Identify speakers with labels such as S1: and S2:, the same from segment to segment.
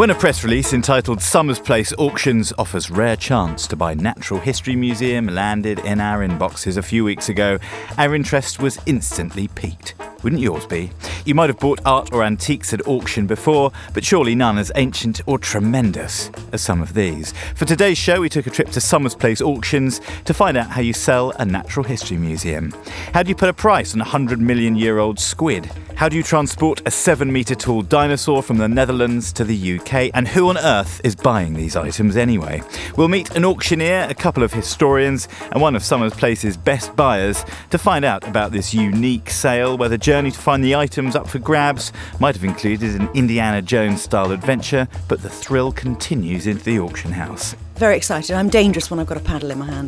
S1: When a press release entitled Summers Place Auctions offers rare chance to buy Natural History Museum landed in our inboxes a few weeks ago, our interest was instantly piqued. Wouldn't yours be? You might have bought art or antiques at auction before, but surely none as ancient or tremendous as some of these. For today's show, we took a trip to Summers Place Auctions to find out how you sell a natural history museum. How do you put a price on a 100-million-year-old squid? How do you transport a 7-metre tall dinosaur from the Netherlands to the UK? And who on earth is buying these items anyway? We'll meet an auctioneer, a couple of historians, and one of Summers Place's best buyers to find out about this unique sale, where the journey to find the items up for grabs might have included an Indiana Jones-style adventure, but the thrill continues into the auction house.
S2: Very excited. I'm dangerous when I've got a paddle in my hand.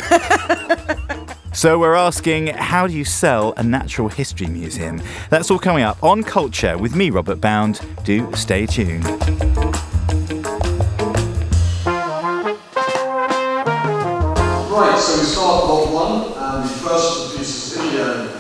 S1: So we're asking, how do you sell a natural history museum? That's all coming up on Culture with me, Robert Bound. Do stay tuned.
S3: Right, so we start lot one, and the first of the pieces in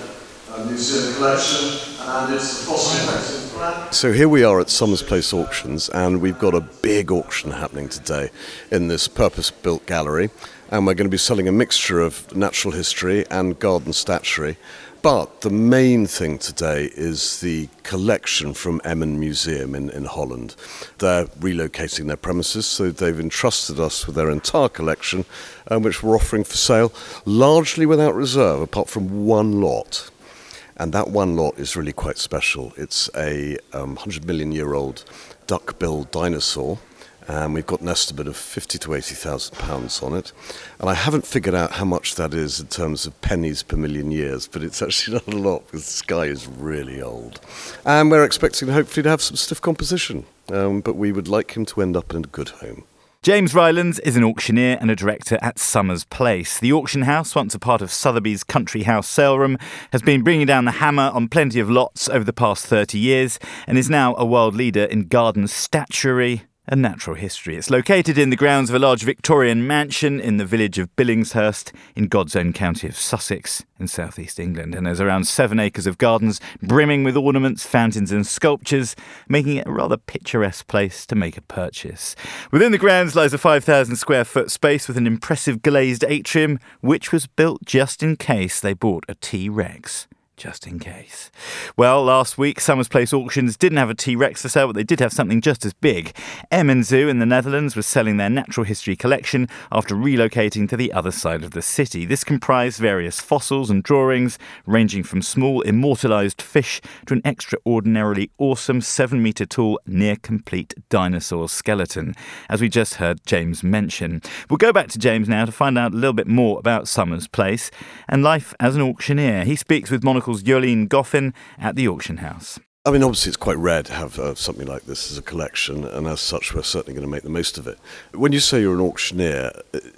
S3: the museum collection, and it's the cost-effective plan.
S4: So here we are at Summers Place Auctions, and we've got a big auction happening today in this purpose-built gallery, and we're going to be selling a mixture of natural history and garden statuary. But the main thing today is the collection from Emmen Museum in Holland. They're relocating their premises, so they've entrusted us with their entire collection, which we're offering for sale, largely without reserve, apart from one lot. And that one lot is really quite special. It's a 100-million-year-old duck-billed dinosaur. And we've got an estimate of £50,000 to £80,000 on it. And I haven't figured out how much that is in terms of pennies per million years, but it's actually not a lot because this guy is really old. And we're expecting hopefully to have some stiff composition, but we would like him to end up in a good home.
S1: James Rylands is an auctioneer and a director at Summers Place. The auction house, once a part of Sotheby's Country House sale room, has been bringing down the hammer on plenty of lots over the past 30 years and is now a world leader in garden statuary and natural history. It's located in the grounds of a large Victorian mansion in the village of Billingshurst in God's own county of Sussex in southeast England. And there's around 7 acres of gardens brimming with ornaments, fountains and sculptures, making it a rather picturesque place to make a purchase. Within the grounds lies a 5,000 square foot space with an impressive glazed atrium, which was built just in case they bought a T-Rex. Just in case. Well, last week, Summers Place Auctions didn't have a T-Rex to sell, but they did have something just as big. Emmen Zoo in the Netherlands was selling their natural history collection after relocating to the other side of the city. This comprised various fossils and drawings, ranging from small immortalised fish to an extraordinarily awesome 7-metre tall, near-complete dinosaur skeleton, as we just heard James mention. We'll go back to James now to find out a little bit more about Summers Place and life as an auctioneer. He speaks with Monocle's Jolene Goffin at the auction house.
S4: I mean, obviously it's quite rare to have something like this as a collection, and as such we're certainly going to make the most of it. When you say you're an auctioneer,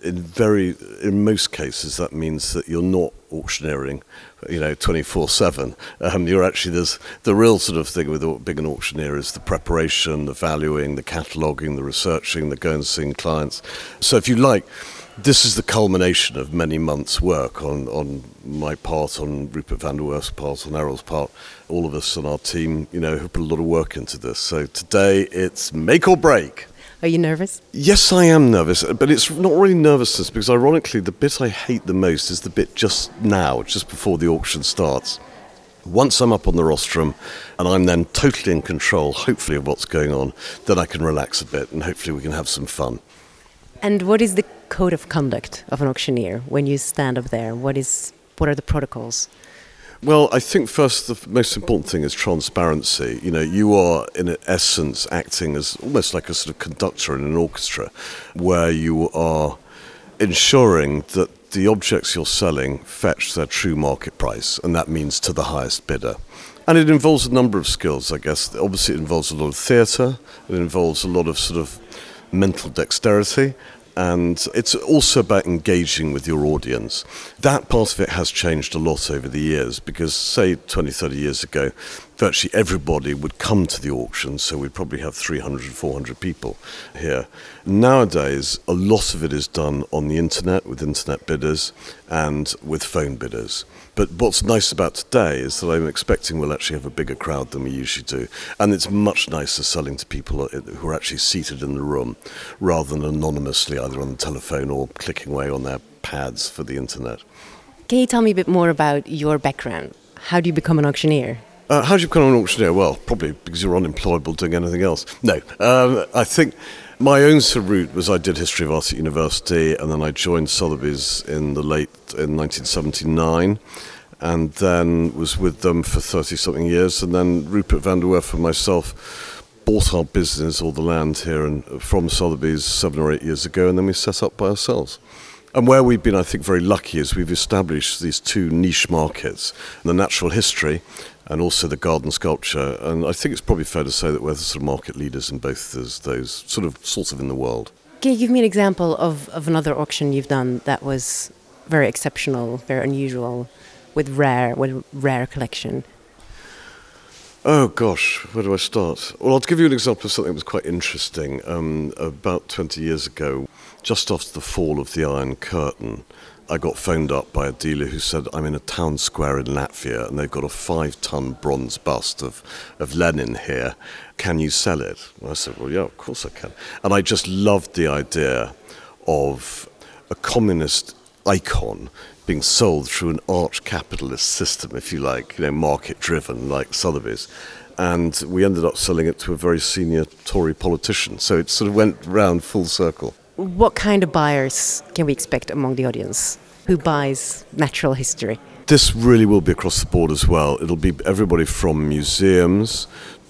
S4: in most cases that means that you're not auctioneering 24/7. You're actually, there's the real sort of thing with being an auctioneer is the preparation, the valuing, the cataloguing, the researching, the going and seeing clients. So if you like, this is the culmination of many months' work on my part, on Rupert van der Werf's part, on Errol's part. All of us on our team, who put a lot of work into this. So today it's make or break.
S5: Are you nervous?
S4: Yes, I am nervous, but it's not really nervousness because ironically the bit I hate the most is the bit just now, just before the auction starts. Once I'm up on the rostrum and I'm then totally in control, hopefully, of what's going on, then I can relax a bit and hopefully we can have some fun.
S5: And what is the code of conduct of an auctioneer when you stand up there? What are the protocols?
S4: Well, I think first the most important thing is transparency. You are in essence acting as almost like a sort of conductor in an orchestra, where you are ensuring that the objects you're selling fetch their true market price, and that means to the highest bidder. And it involves a number of skills, I guess. Obviously it involves a lot of theatre, it involves a lot of sort of mental dexterity, and it's also about engaging with your audience. That part of it has changed a lot over the years because, say, 20, 30 years ago, virtually everybody would come to the auction, so we'd probably have 300, 400 people here. Nowadays, a lot of it is done on the internet with internet bidders and with phone bidders. But what's nice about today is that I'm expecting we'll actually have a bigger crowd than we usually do. And it's much nicer selling to people who are actually seated in the room rather than anonymously either on the telephone or clicking away on their pads for the internet.
S5: Can you tell me a bit more about your background? How do you become an auctioneer?
S4: How do you become an auctioneer? Well, probably because you're unemployable doing anything else. No, I think my own sort of route was I did history of art at university, and then I joined Sotheby's in 1979, and then was with them for 30-something years, and then Rupert van der Werf and myself bought our business, all the land here, from Sotheby's 7 or 8 years ago, and then we set up by ourselves. And where we've been, I think, very lucky is we've established these two niche markets, the natural history and also the garden sculpture. And I think it's probably fair to say that we're the sort of market leaders in both those sort of in the world.
S5: Can you give me an example of another auction you've done that was very exceptional, very unusual, with rare collection?
S4: Oh gosh, where do I start? Well, I'll give you an example of something that was quite interesting. About 20 years ago, just after the fall of the Iron Curtain, I got phoned up by a dealer who said, I'm in a town square in Latvia and they've got a 5-ton bronze bust of Lenin here. Can you sell it? And I said, well, yeah, of course I can. And I just loved the idea of a communist icon being sold through an arch-capitalist system, if you like, market-driven like Sotheby's. And we ended up selling it to a very senior Tory politician. So it sort of went round full circle.
S5: What kind of buyers can we expect among the audience? Who buys natural history?
S4: This really will be across the board as well. It'll be everybody from museums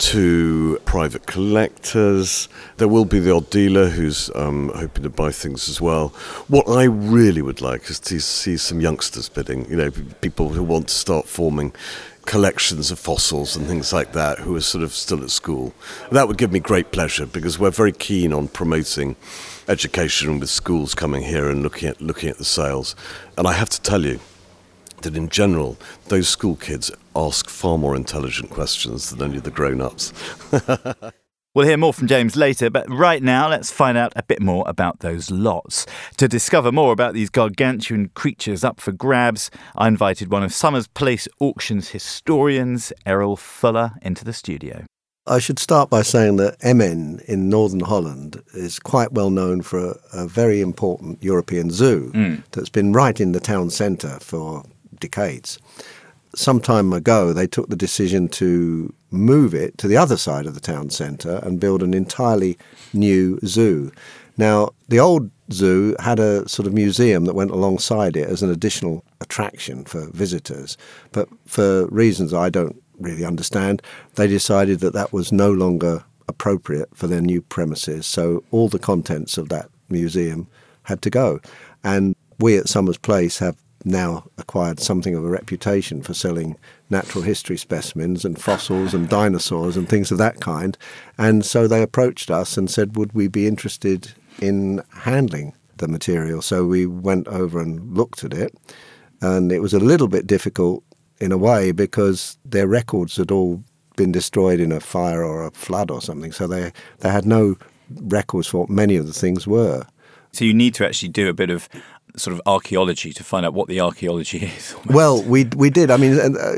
S4: to private collectors. There will be the odd dealer who's hoping to buy things as well. What I really would like is to see some youngsters bidding, people who want to start forming collections of fossils and things like that, who are sort of still at school. That would give me great pleasure because we're very keen on promoting education with schools coming here and looking at the sales. And I have to tell you that in general, those school kids ask far more intelligent questions than only the grown-ups.
S1: We'll hear more from James later, but right now let's find out a bit more about those lots. To discover more about these gargantuan creatures up for grabs, I invited one of Somers Place Auctions historians, Errol Fuller, into the studio.
S6: I should start by saying that Emmen in northern Holland is quite well known for a very important European zoo that's been right in the town centre for decades. Some time ago, they took the decision to move it to the other side of the town centre and build an entirely new zoo. Now, the old zoo had a sort of museum that went alongside it as an additional attraction for visitors, but for reasons I don't really understand, they decided that was no longer appropriate for their new premises, so all the contents of that museum had to go. And we at Somers Place have now acquired something of a reputation for selling natural history specimens and fossils and dinosaurs and things of that kind. And so they approached us and said, would we be interested in handling the material? So we went over and looked at it, and it was a little bit difficult in a way because their records had all been destroyed in a fire or a flood or something. So they had no records for what many of the things were.
S1: So you need to actually do a bit of sort of archaeology to find out what the archaeology is. Almost.
S6: Well, we did. I mean,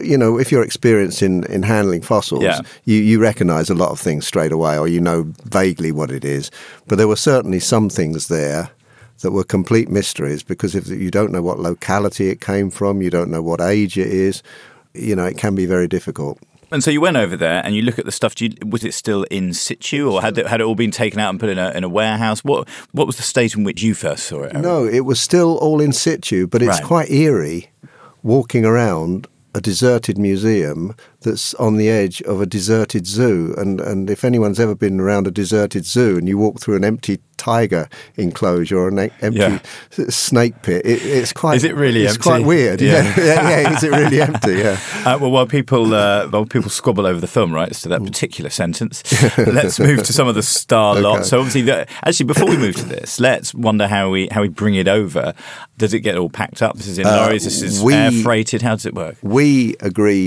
S6: if you're experienced in handling fossils, you recognise a lot of things straight away, or you know vaguely what it is. But there were certainly some things there that were complete mysteries, because if you don't know what locality it came from, you don't know what age it is, it can be very difficult.
S1: And so you went over there and you look at the stuff. Was it still in situ, or had it all been taken out and put in a warehouse? What was the state in which you first saw it, Eric?
S6: No, it was still all in situ, but it's quite eerie walking around a deserted museum that's on the edge of a deserted zoo. And if anyone's ever been around a deserted zoo and you walk through an empty tiger enclosure or an empty snake pit, it's quite...
S1: Is it really empty?
S6: It's quite weird. Yeah. Is it really empty? Yeah.
S1: While people squabble over the film rights to that particular sentence, let's move to some of the star lots. So obviously, actually, before we move to this, let's wonder how we bring it over. Does it get all packed up? This is in lorries. This is air freighted. How does it work?
S6: We agreed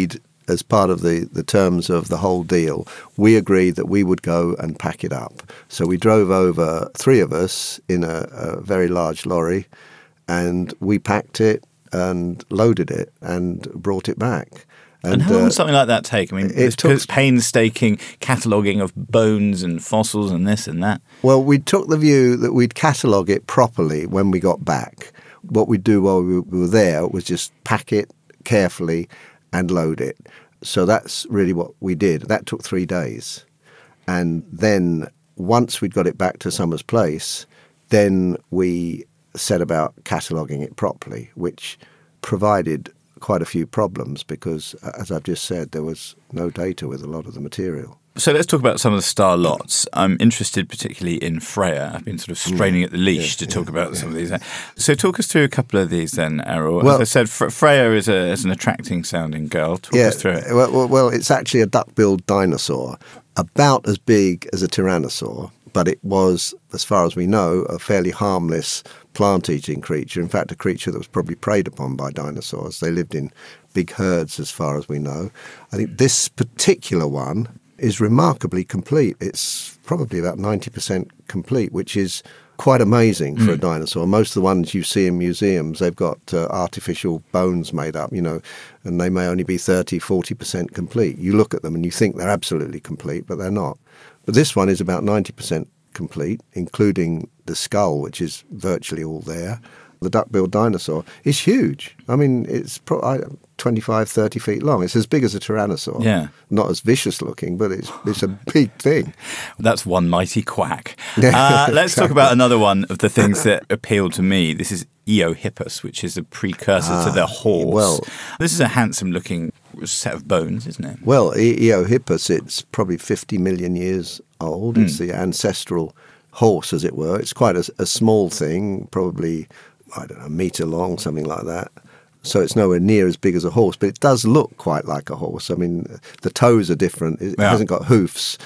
S6: as part of the terms of the whole deal, we agreed that we would go and pack it up. So we drove over, 3 of us, in a very large lorry, and we packed it and loaded it and brought it back.
S1: And how long would something like that take? I mean, it took painstaking cataloguing of bones and fossils and this and that.
S6: Well, we took the view that we'd catalogue it properly when we got back. What we'd do while we were there was just pack it carefully and load it. So that's really what we did. That took 3 days. And then once we'd got it back to Summers Place, then we set about cataloguing it properly, which provided quite a few problems because, as I've just said, there was no data with a lot of the material.
S1: So let's talk about some of the star lots. I'm interested particularly in Freya. I've been sort of straining at the leash to talk about some of these. So talk us through a couple of these then, Errol. Well, as I said, Freya is an attracting sounding girl. Talk us through it.
S6: Well, it's actually a duck-billed dinosaur, about as big as a tyrannosaur, but it was, as far as we know, a fairly harmless plant-eating creature. In fact, a creature that was probably preyed upon by dinosaurs. They lived in big herds, as far as we know. I think this particular one is remarkably complete. It's probably about 90% complete, which is quite amazing for a dinosaur. Most of the ones you see in museums, they've got artificial bones made up, and they may only be 30, 40% complete. You look at them and you think they're absolutely complete, but they're not. But this one is about 90% complete, including the skull, which is virtually all there. The duck-billed dinosaur is huge. I mean, it's 25, 30 feet long. It's as big as a tyrannosaur.
S1: Yeah.
S6: Not as vicious looking, but it's a big thing.
S1: That's one mighty quack. Let's talk about another one of the things that appealed to me. This is Eohippus, which is a precursor to the horse.
S6: Well,
S1: this is a handsome-looking set of bones, isn't it?
S6: Well, Eohippus, it's probably 50 million years old. It's the ancestral horse, as it were. It's quite a small thing, probably, I don't know, a metre long, something like that. So it's nowhere near as big as a horse, but it does look quite like a horse. I mean, the toes are different. It hasn't got hooves,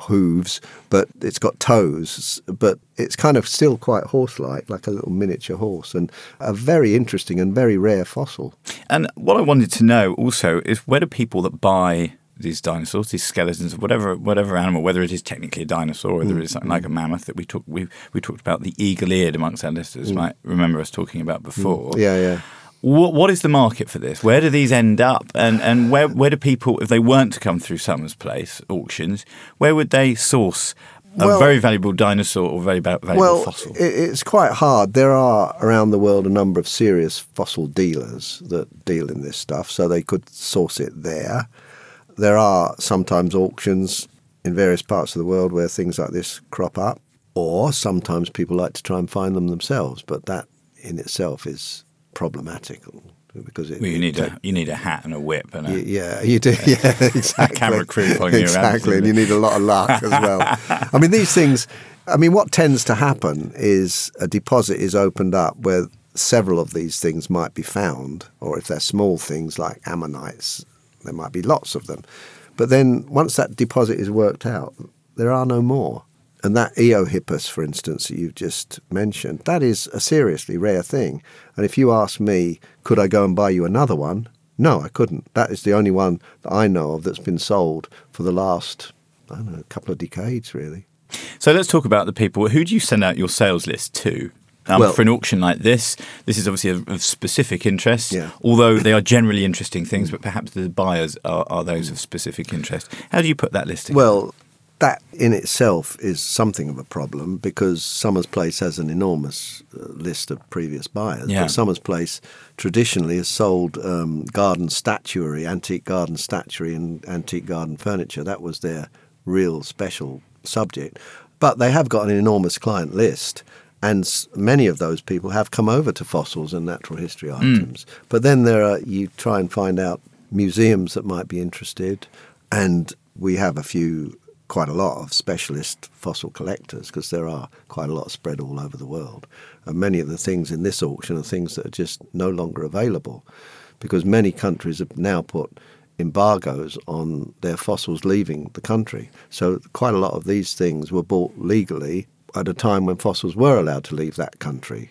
S6: but it's got toes. But it's kind of still quite horse-like, like a little miniature horse, and a very interesting and very rare fossil.
S1: And what I wanted to know also is where do people that buy these dinosaurs, these skeletons of whatever animal, whether it is technically a dinosaur or whether it is something like a mammoth that we talked about the eagle-eared amongst our listeners, might remember us talking about before.
S6: Yeah.
S1: What is the market for this? Where do these end up? And where do people, if they weren't to come through Summers Place auctions, where would they source a very valuable dinosaur or very valuable fossil?
S6: It's quite hard. There are around the world a number of serious fossil dealers that deal in this stuff, so they could source it there. There are sometimes auctions in various parts of the world where things like this crop up, or sometimes people like to try and find them themselves, but that in itself is problematical because
S1: you need a hat and a whip and
S6: you do exactly.
S1: A camera crew following you around.
S6: Exactly, and you need a lot of luck as well. I mean, these things. I mean, what tends to happen is a deposit is opened up where several of these things might be found, or if they're small things like ammonites, there might be lots of them. But then once that deposit is worked out, there are no more. And that Eohippus, for instance, that you've just mentioned, that is a seriously rare thing. And if you ask me, could I go and buy you another one? No, I couldn't. That is the only one that I know of that's been sold for the last, I don't know, couple of decades, really.
S1: So let's talk about the people. Who do you send out your sales list to? For an auction like this is obviously of specific interest, although they are generally interesting things, but perhaps the buyers are those of specific interest. How do you put that list together?
S6: Well, that in itself is something of a problem because Summers Place has an enormous list of previous buyers.
S1: Yeah.
S6: But Summers Place traditionally has sold garden statuary, antique garden statuary and antique garden furniture. That was their real special subject. But they have got an enormous client list, and many of those people have come over to fossils and natural history items. But then you try and find out museums that might be interested, and we have quite a lot of specialist fossil collectors because there are quite a lot spread all over the world. And many of the things in this auction are things that are just no longer available because many countries have now put embargoes on their fossils leaving the country. So quite a lot of these things were bought legally at a time when fossils were allowed to leave that country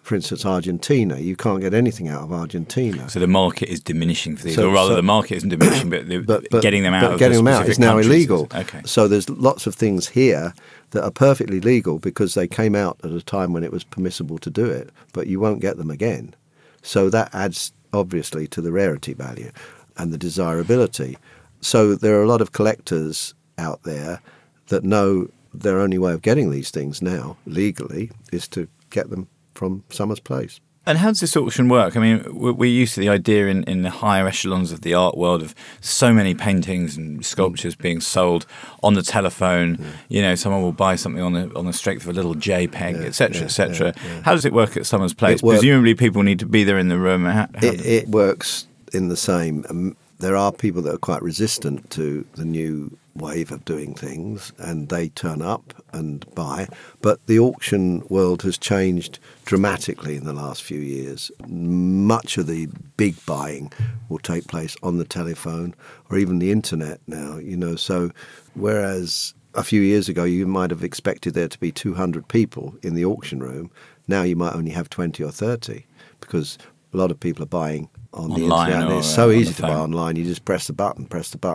S6: for instance, Argentina. You can't get anything out of Argentina.
S1: So the market is diminishing for these, or rather the market isn't diminishing, but getting them out of
S6: getting
S1: the
S6: them out is now
S1: countries.
S6: illegal.
S1: Okay.
S6: So there's lots of things here that are perfectly legal because they came out at a time when it was permissible to do it, but you won't get them again. So that adds, obviously, to the rarity value and the desirability. So there are a lot of collectors out there that know their only way of getting these things now, legally, is to get them from Summers Place.
S1: And how does this auction work? I mean, we're used to the idea in the higher echelons of the art world of so many paintings and sculptures being sold on the telephone. You know, someone will buy something on the strength of a little JPEG, etc., etc. How does it work at Summers Place? Presumably people need to be there in the room.
S6: It works in the same. There are people that are quite resistant to the new wave of doing things, and they turn up and buy. But the auction world has changed dramatically in the last few years. Much of the big buying will take place on the telephone or even the internet now, you know. So whereas a few years ago you might have expected there to be 200 people in the auction room, now you might only have 20 or 30 because a lot of people are buying on the internet. And it's so easy to buy online. You just press the button.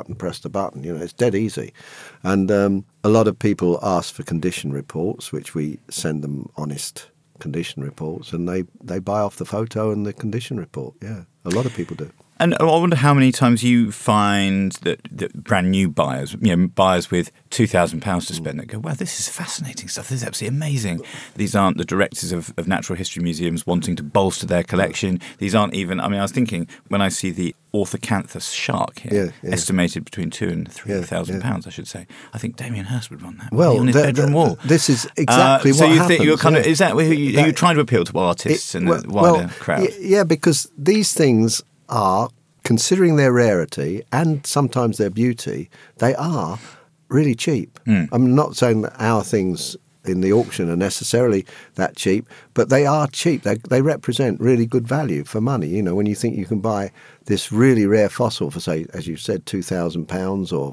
S6: You know, it's dead easy. And a lot of people ask for condition reports, which we send them honest condition reports, and they buy off the photo and the condition report. Yeah, a lot of people do.
S1: And I wonder how many times you find that brand new buyers, you know, buyers with £2,000 to spend, that go, wow, this is fascinating stuff. This is absolutely amazing. These aren't the directors of natural history museums wanting to bolster their collection. These aren't even, I mean, I was thinking when I see the Orthocanthus shark here, estimated between £2,000 and £3,000, I should say, I think Damien Hirst would run that on his bedroom wall.
S6: This is exactly
S1: so
S6: what
S1: you
S6: happens.
S1: Think you're kind of, is that where you're trying to appeal to artists and the wider crowd?
S6: Yeah, because these things are, considering their rarity and sometimes their beauty, they are really cheap. I'm not saying that our things in the auction are necessarily that cheap, but they are cheap. They represent really good value for money. You know, when you think you can buy this really rare fossil for, say, as you said, £2,000 or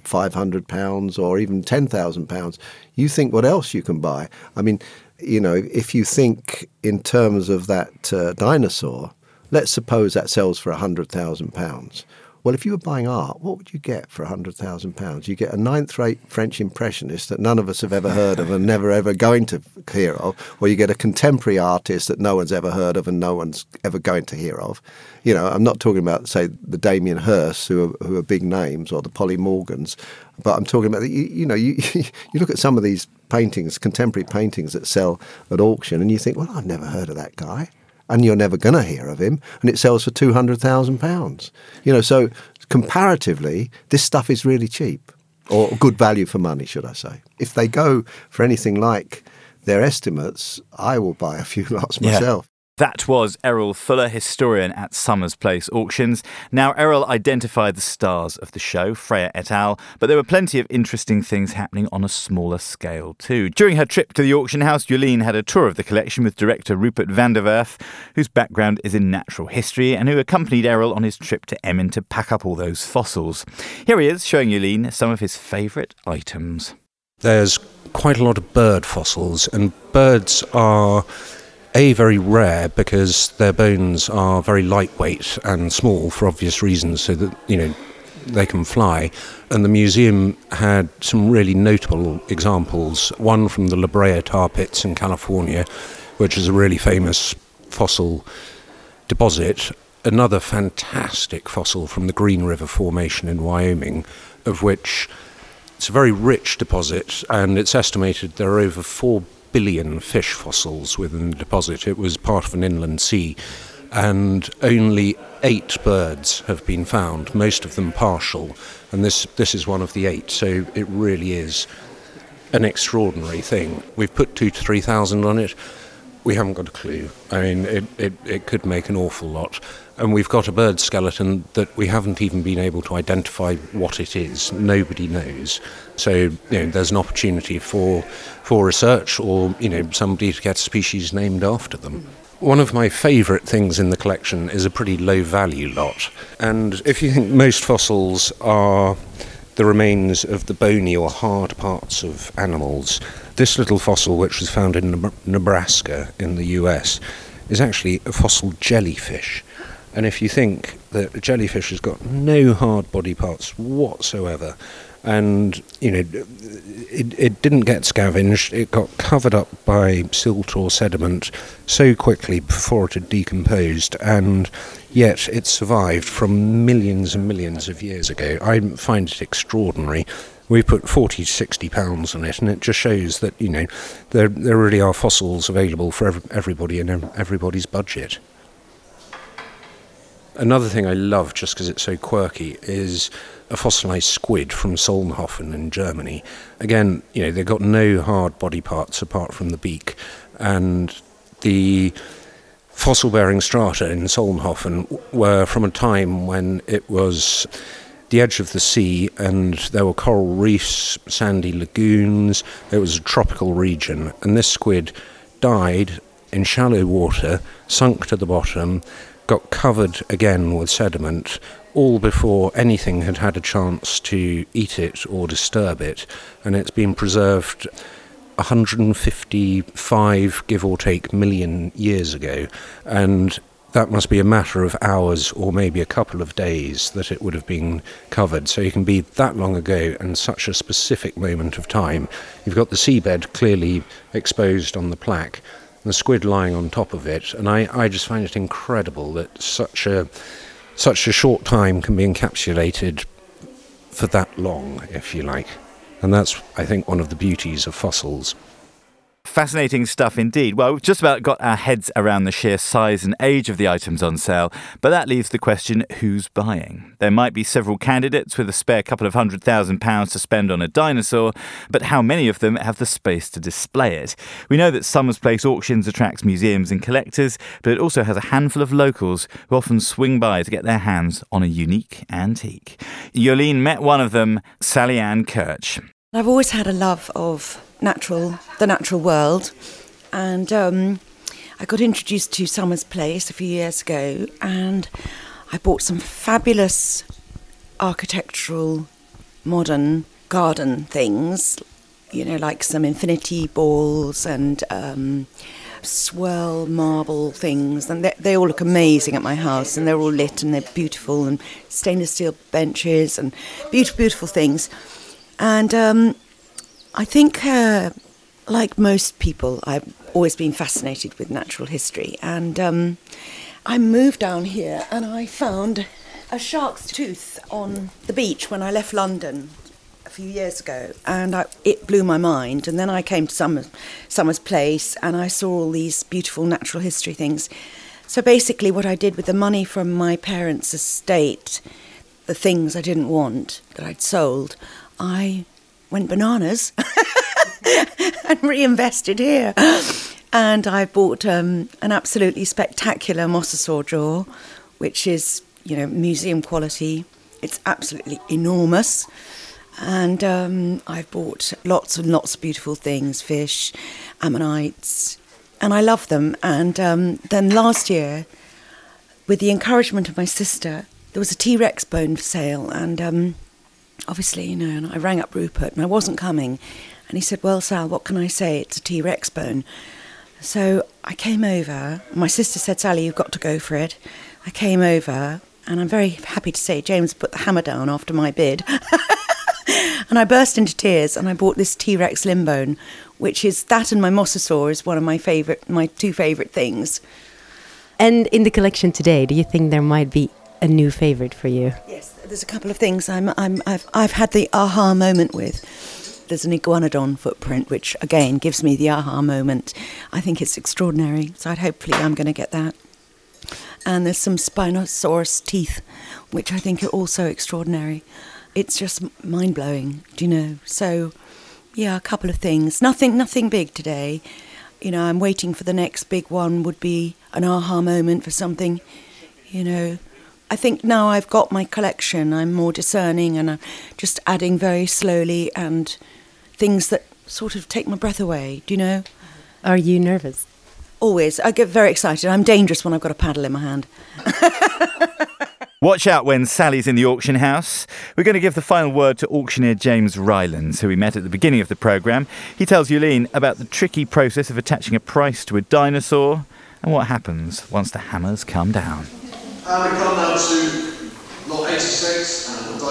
S6: £500 or even £10,000, you think what else you can buy. I mean, you know, if you think in terms of that dinosaur, let's suppose that sells for £100,000. Well, if you were buying art, what would you get for £100,000? You get a ninth-rate French impressionist that none of us have ever heard of and never ever going to hear of, or you get a contemporary artist that no one's ever heard of and no one's ever going to hear of. You know, I'm not talking about, say, the Damien Hirsts who are big names, or the Polly Morgans, but I'm talking about you look at some of these paintings, contemporary paintings that sell at auction, and you think, well, I've never heard of that guy. And you're never going to hear of him, and it sells for £200,000. You know, so comparatively, this stuff is really cheap, or good value for money, should I say. If they go for anything like their estimates, I will buy a few lots myself.
S1: That was Errol Fuller, historian at Summers Place Auctions. Now, Errol identified the stars of the show, Freya et al., but there were plenty of interesting things happening on a smaller scale too. During her trip to the auction house, Jolien had a tour of the collection with director Rupert van der Werf, whose background is in natural history and who accompanied Errol on his trip to Emmen to pack up all those fossils. Here he is, showing Jolien some of his favourite items.
S7: There's quite a lot of bird fossils, and birds are very rare because their bones are very lightweight and small for obvious reasons, so that, you know, they can fly. And the museum had some really notable examples. One from the La Brea tar pits in California, which is a really famous fossil deposit. Another fantastic fossil from the Green River Formation in Wyoming, of which it's a very rich deposit, and it's estimated there are over 4 billion fish fossils within the deposit. It was part of an inland sea, and only 8 birds have been found, most of them partial, and this is one of the 8, so it really is an extraordinary thing. We've put 2,000 to 3,000 on it. We haven't got a clue. I mean, it could make an awful lot. And we've got a bird skeleton that we haven't even been able to identify what it is. Nobody knows. So, you know, there's an opportunity for research, or, you know, somebody to get a species named after them. One of my favourite things in the collection is a pretty low-value lot. And if you think most fossils are the remains of the bony or hard parts of animals, this little fossil, which was found in Nebraska in the US, is actually a fossil jellyfish. And if you think that a jellyfish has got no hard body parts whatsoever, and it didn't get scavenged, it got covered up by silt or sediment so quickly before it had decomposed, and yet it survived from millions and millions of years ago. I find it extraordinary. We put 40 to 60 pounds on it, and it just shows that there really are fossils available for everybody and everybody's budget. Another thing I love, just because it's so quirky, is a fossilised squid from Solnhofen in Germany. Again, they've got no hard body parts apart from the beak, and the fossil-bearing strata in Solnhofen were from a time when it was the edge of the sea and there were coral reefs, sandy lagoons. It was a tropical region, and this squid died in shallow water, sunk to the bottom, got covered again with sediment, all before anything had had a chance to eat it or disturb it, and it's been preserved 155, give or take, million years ago, and that must be a matter of hours or maybe a couple of days that it would have been covered. So you can be that long ago and such a specific moment of time. You've got the seabed clearly exposed on the plaque, the squid lying on top of it, and I just find it incredible that such a short time can be encapsulated for that long, if you like. And that's, I think, one of the beauties of fossils.
S1: Fascinating stuff indeed. Well, we've just about got our heads around the sheer size and age of the items on sale, but that leaves the question, who's buying? There might be several candidates with a spare couple of £100,000 to spend on a dinosaur, but how many of them have the space to display it? We know that Somers Place Auctions attracts museums and collectors, but it also has a handful of locals who often swing by to get their hands on a unique antique. Jolene met one of them, Sally Ann Kirch.
S2: I've always had a love of the natural world, and I got introduced to Somers Place a few years ago, and I bought some fabulous architectural modern garden things, like some infinity balls and swirl marble things, and they all look amazing at my house, and they're all lit and they're beautiful, and stainless steel benches and beautiful things. And I think, like most people, I've always been fascinated with natural history. And I moved down here and I found a shark's tooth on the beach when I left London a few years ago. And it blew my mind. And then I came to Somers Place and I saw all these beautiful natural history things. So basically what I did with the money from my parents' estate, the things I didn't want that I'd sold, I went bananas and reinvested here. And I bought an absolutely spectacular mosasaur jaw, which is, museum quality. It's absolutely enormous. And I've bought lots and lots of beautiful things, fish, ammonites, and I love them. And then last year, with the encouragement of my sister, there was a T-Rex bone for sale, and obviously, and I rang up Rupert, and I wasn't coming. And he said, well, Sal, what can I say? It's a T-Rex bone. So I came over. My sister said, Sally, you've got to go for it. I came over, and I'm very happy to say James put the hammer down after my bid. And I burst into tears, and I bought this T-Rex limb bone, which is that, and my mosasaur is one of my two favourite things.
S5: And in the collection today, do you think there might be a new favourite for you?
S2: Yes, there's a couple of things I've had the aha moment with. There's an iguanodon footprint, which again gives me the aha moment. I think it's extraordinary, so hopefully I'm going to get that. And there's some Spinosaurus teeth, which I think are also extraordinary. It's just mind-blowing, So, yeah, a couple of things. Nothing big today. I'm waiting for the next big one, would be an aha moment for something, I think now I've got my collection, I'm more discerning, and I'm just adding very slowly, and things that sort of take my breath away,
S5: Are you nervous?
S2: Always. I get very excited. I'm dangerous when I've got a paddle in my hand.
S1: Watch out when Sally's in the auction house. We're going to give the final word to auctioneer James Rylands, who we met at the beginning of the programme. He tells Jolene about the tricky process of attaching a price to a dinosaur, and what happens once the hammers come down.
S3: And we come now to lot 86 and the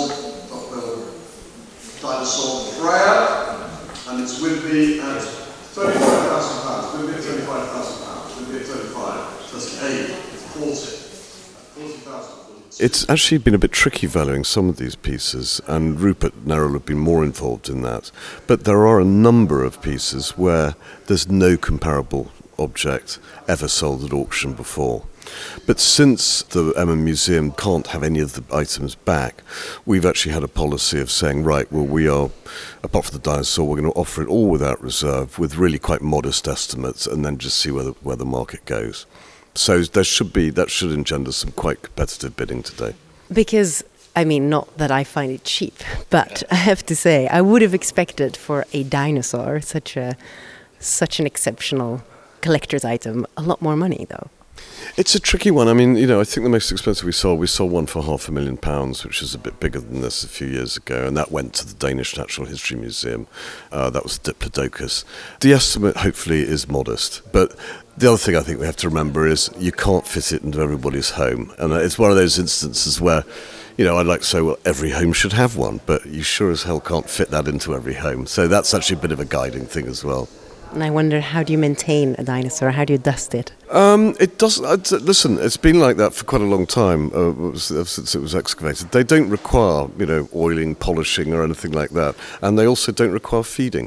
S3: dinosaur Freya, and it's with me at £35,000. With me at £35,000. With me at 35. That's 8. It's 40,000.
S4: It's actually been a bit tricky valuing some of these pieces, and Rupert Nerrill have been more involved in that. But there are a number of pieces where there's no comparable object ever sold at auction before. But since the MM Museum can't have any of the items back, we've actually had a policy of saying, right, well, we are, apart from the dinosaur, we're going to offer it all without reserve with really quite modest estimates and then just see where the market goes. So that should engender some quite competitive bidding today.
S5: Because, I mean, not that I find it cheap, but I have to say, I would have expected for a dinosaur, such an exceptional collector's item, a lot more money, though.
S4: It's a tricky one. I mean, I think the most expensive we sold one for £500,000, which is a bit bigger than this a few years ago, and that went to the Danish Natural History Museum. That was Diplodocus. The estimate, hopefully, is modest, but the other thing I think we have to remember is you can't fit it into everybody's home, and it's one of those instances where, I'd like to say, well, every home should have one, but you sure as hell can't fit that into every home. So that's actually a bit of a guiding thing as well.
S5: And I wonder, how do you maintain a dinosaur? How do you dust it?
S4: It doesn't. Listen, it's been like that for quite a long time since it was excavated. They don't require, oiling, polishing, or anything like that, and they also don't require feeding.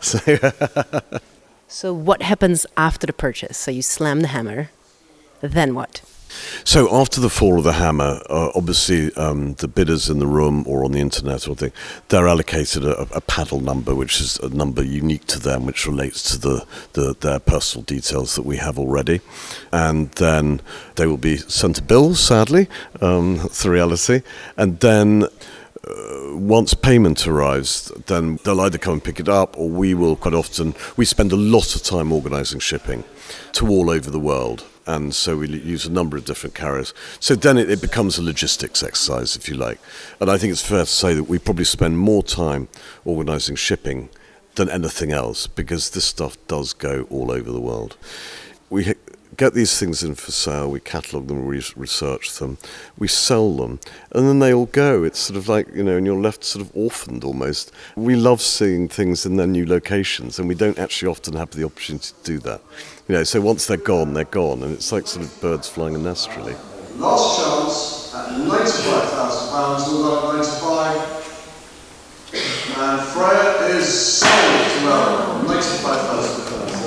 S5: So what happens after the purchase? So you slam the hammer, then what?
S4: So after the fall of the hammer, obviously the bidders in the room or on the internet or thing, they're allocated a paddle number, which is a number unique to them, which relates to their personal details that we have already. And then they will be sent a bill, sadly, that's the reality. And then once payment arrives, then they'll either come and pick it up, or we will quite often, we spend a lot of time organising shipping to all over the world. And so we use a number of different carriers. So then it becomes a logistics exercise, if you like. And I think it's fair to say that we probably spend more time organising shipping than anything else, because this stuff does go all over the world. We get these things in for sale, we catalogue them, we research them, we sell them, and then they all go. It's sort of like, and you're left sort of orphaned almost. We love seeing things in their new locations, and we don't actually often have the opportunity to do that. So once they're gone, and it's like sort of birds flying a nest, really.
S3: Last chance at £95,000, all up 95, and Freya is sold. Well, £95,000.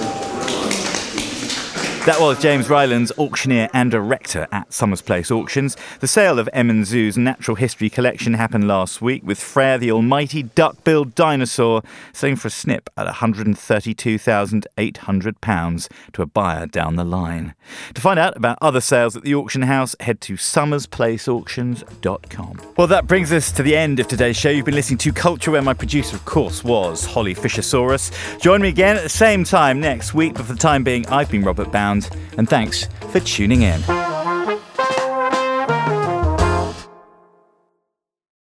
S1: That was James Rylands, auctioneer and director at Summers Place Auctions. The sale of Emmen Zoo's natural history collection happened last week, with Freya the almighty duck-billed dinosaur selling for a snip at £132,800 to a buyer down the line. To find out about other sales at the auction house, head to summersplaceauctions.com. Well, that brings us to the end of today's show. You've been listening to Culture, where my producer, of course, was Holly Fisher-Saurus. Join me again at the same time next week, but for the time being, I've been Robert Bound. And thanks for tuning in.